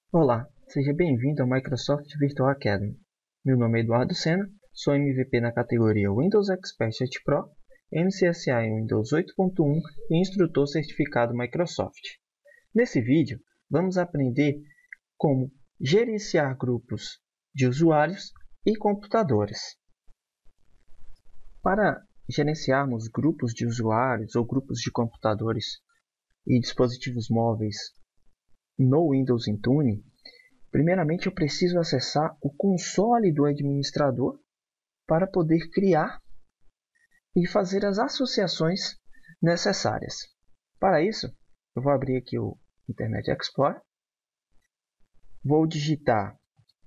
Olá, seja bem-vindo ao Microsoft Virtual Academy. Meu nome é Eduardo Sena, sou MVP na categoria Windows Expert Pro, MCSA em Windows 8.1 e instrutor certificado Microsoft. Nesse vídeo, vamos aprender como gerenciar grupos de usuários e computadores. Para gerenciarmos grupos de usuários ou grupos de computadores e dispositivos móveis no Windows Intune, primeiramente eu preciso acessar o console do administrador para poder criar e fazer as associações necessárias. Para isso, eu vou abrir aqui o Internet Explorer, vou digitar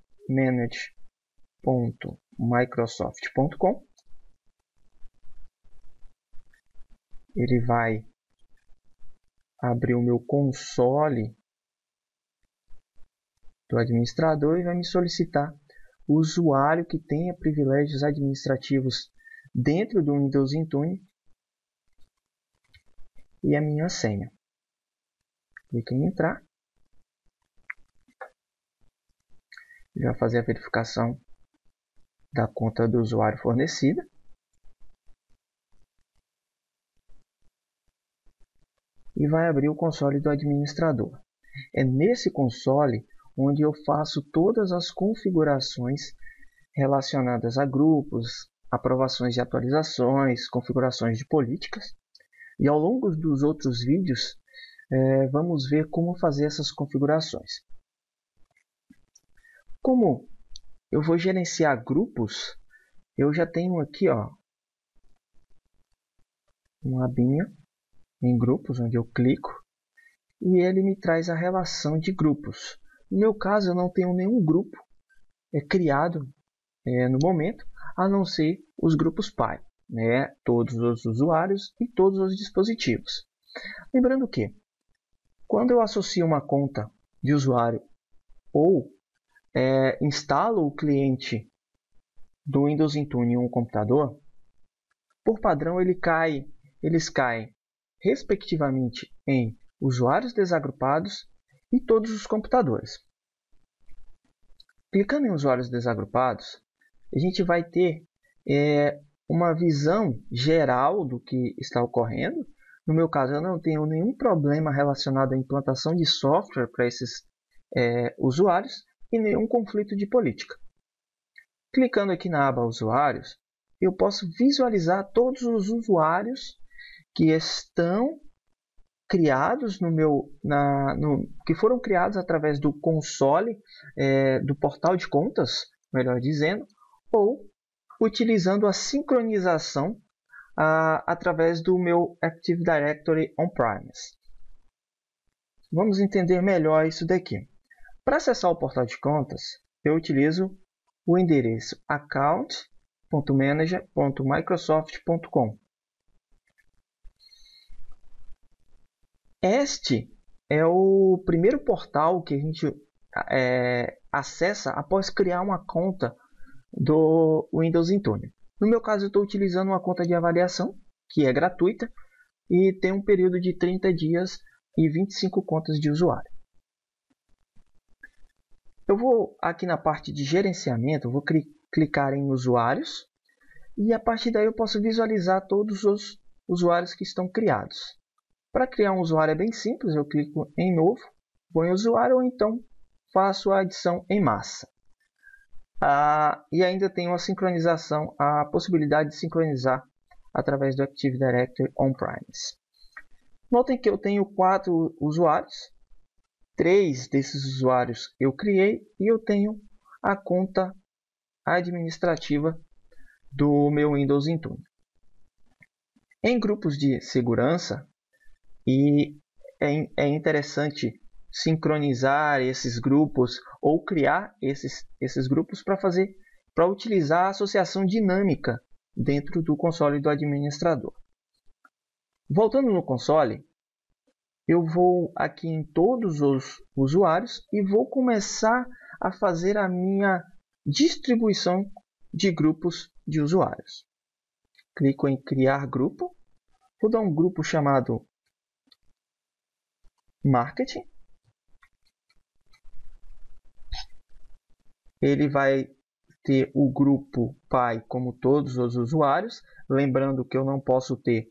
manage.microsoft.com, ele vai abrir o meu console do administrador e vai me solicitar o usuário que tenha privilégios administrativos dentro do Windows Intune e a minha senha. Clique em entrar. Ele vai fazer a verificação da conta do usuário fornecida. E vai abrir o console do administrador. É nesse console onde eu faço todas as configurações relacionadas a grupos, aprovações de atualizações, configurações de políticas. E ao longo dos outros vídeos, vamos ver como fazer essas configurações. Como eu vou gerenciar grupos, eu já tenho aqui uma abinha em grupos, onde eu clico, e ele me traz a relação de grupos. No meu caso, eu não tenho nenhum grupo criado no momento, a não ser os grupos pai, todos os usuários e todos os dispositivos. Lembrando que, quando eu associo uma conta de usuário ou instalo o cliente do Windows Intune em um computador, por padrão eles caem respectivamente em usuários desagrupados e todos os computadores. Clicando em usuários desagrupados, a gente vai ter uma visão geral do que está ocorrendo. No meu caso, eu não tenho nenhum problema relacionado à implantação de software para esses usuários e nenhum conflito de política. Clicando aqui na aba Usuários, eu posso visualizar todos os usuários que estão criados que foram criados através do console do portal de contas, melhor dizendo, ou utilizando a sincronização através do meu Active Directory on-premise. Vamos entender melhor isso daqui. Para acessar o portal de contas, eu utilizo o endereço account.manager.microsoft.com. Este é o primeiro portal que a gente acessa após criar uma conta do Windows Intune. No meu caso, eu estou utilizando uma conta de avaliação, que é gratuita, e tem um período de 30 dias e 25 contas de usuário. Eu vou aqui na parte de gerenciamento, eu vou clicar em usuários, e a partir daí eu posso visualizar todos os usuários que estão criados. Para criar um usuário é bem simples, eu clico em novo, vou em usuário ou então faço a adição em massa. E ainda tenho a sincronização, a possibilidade de sincronizar através do Active Directory on-premise. Notem que eu tenho 4 usuários, 3 desses usuários eu criei e eu tenho a conta administrativa do meu Windows Intune. Em grupos de segurança, e é interessante sincronizar esses grupos ou criar esses grupos para utilizar a associação dinâmica dentro do console do administrador. Voltando no console, eu vou aqui em todos os usuários e vou começar a fazer a minha distribuição de grupos de usuários. Clico em criar grupo, vou dar um grupo chamado Marketing. ele vai ter o grupo pai como todos os usuários, lembrando que eu não posso ter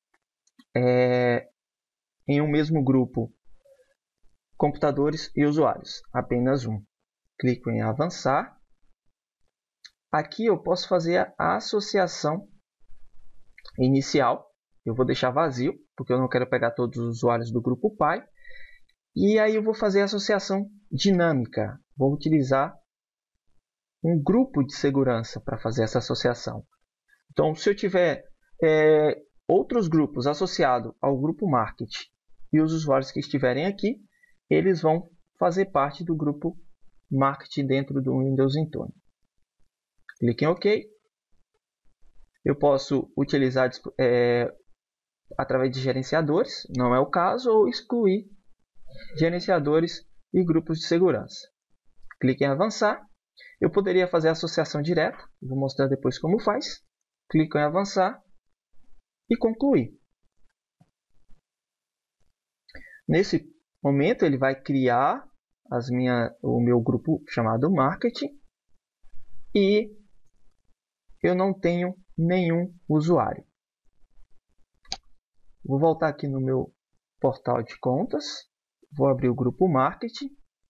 em um mesmo grupo computadores e usuários, apenas um. Clico em avançar. Aqui eu posso fazer a associação inicial. Eu vou deixar vazio, porque eu não quero pegar todos os usuários do grupo pai. E aí eu vou fazer a associação dinâmica. Vou utilizar um grupo de segurança para fazer essa associação. Então, se eu tiver outros grupos associados ao grupo marketing e os usuários que estiverem aqui, eles vão fazer parte do grupo marketing dentro do Windows Intune. Clique em OK. Eu posso utilizar através de gerenciadores, não é o caso, ou excluir gerenciadores e grupos de segurança. Clique em avançar. Eu poderia fazer a associação direta, vou mostrar depois como faz. Clico em avançar e concluir. Nesse momento ele vai criar o meu grupo chamado marketing e eu não tenho nenhum usuário. Vou voltar aqui no meu portal de contas, vou abrir o grupo marketing,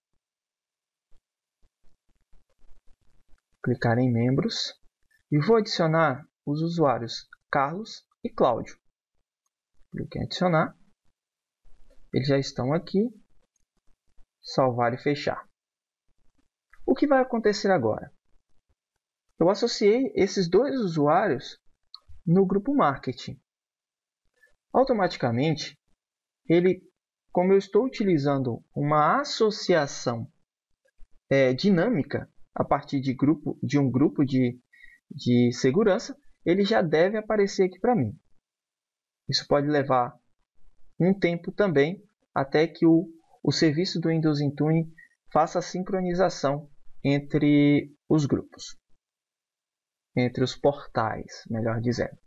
clicar em membros e vou adicionar os usuários Carlos e Cláudio. Clique em adicionar. Eles já estão aqui. Salvar e fechar. O que vai acontecer agora? Eu associei esses dois usuários no grupo marketing. Automaticamente, como eu estou utilizando uma associação dinâmica a partir de um grupo de segurança, ele já deve aparecer aqui para mim. Isso pode levar um tempo também até que o serviço do Windows Intune faça a sincronização entre os grupos, entre os portais, melhor dizendo.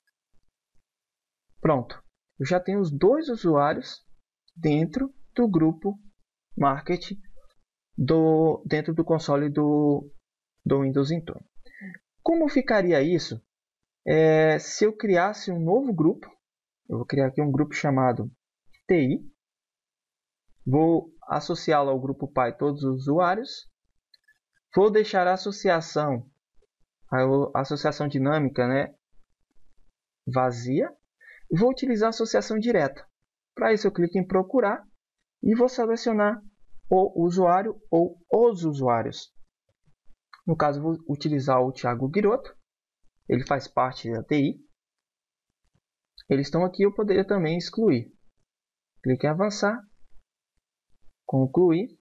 Pronto, eu já tenho os dois usuários dentro do grupo Marketing dentro do console do Windows Intune. Como ficaria isso se eu criasse um novo grupo? Eu vou criar aqui um grupo chamado TI. Vou associá-lo ao grupo pai todos os usuários. Vou deixar a associação dinâmica, vazia. E vou utilizar a associação direta. Para isso eu clico em procurar e vou selecionar o usuário ou os usuários. No caso, vou utilizar o Thiago Guiroto. Ele faz parte da TI. Eles estão aqui, eu poderia também excluir. Clique em avançar. Concluir.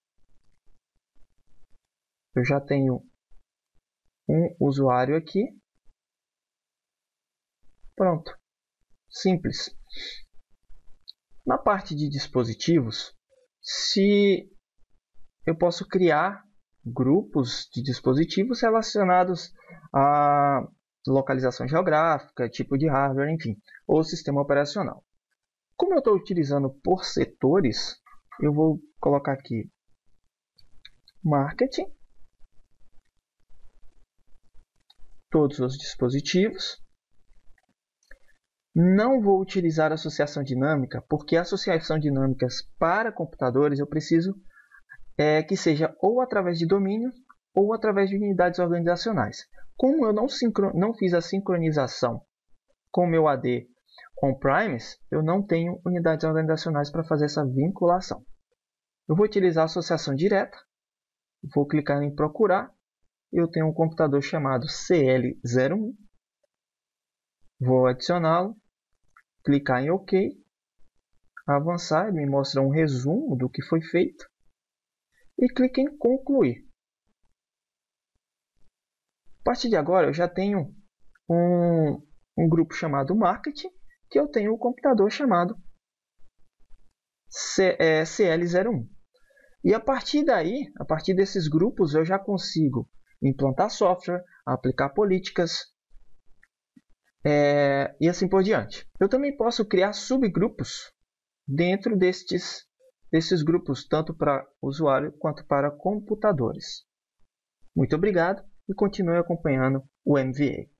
Eu já tenho um usuário aqui. Pronto. Simples. Na parte de dispositivos, se eu posso criar grupos de dispositivos relacionados a localização geográfica, tipo de hardware, enfim, ou sistema operacional. Como eu estou utilizando por setores, eu vou colocar aqui marketing, todos os dispositivos. Não vou utilizar associação dinâmica, porque associação dinâmicas para computadores eu preciso que seja ou através de domínio ou através de unidades organizacionais. Como eu não fiz a sincronização com o meu AD on-premise, eu não tenho unidades organizacionais para fazer essa vinculação. Eu vou utilizar a associação direta, vou clicar em procurar, eu tenho um computador chamado CL01, vou adicioná-lo, clicar em OK, avançar, ele me mostra um resumo do que foi feito e clique em concluir. A partir de agora eu já tenho um grupo chamado marketing, que eu tenho um computador chamado CL01. E a partir daí, a partir desses grupos, eu já consigo implantar software, aplicar políticas e assim por diante. Eu também posso criar subgrupos dentro desses grupos, tanto para usuário quanto para computadores. Muito obrigado e continue acompanhando o MVA.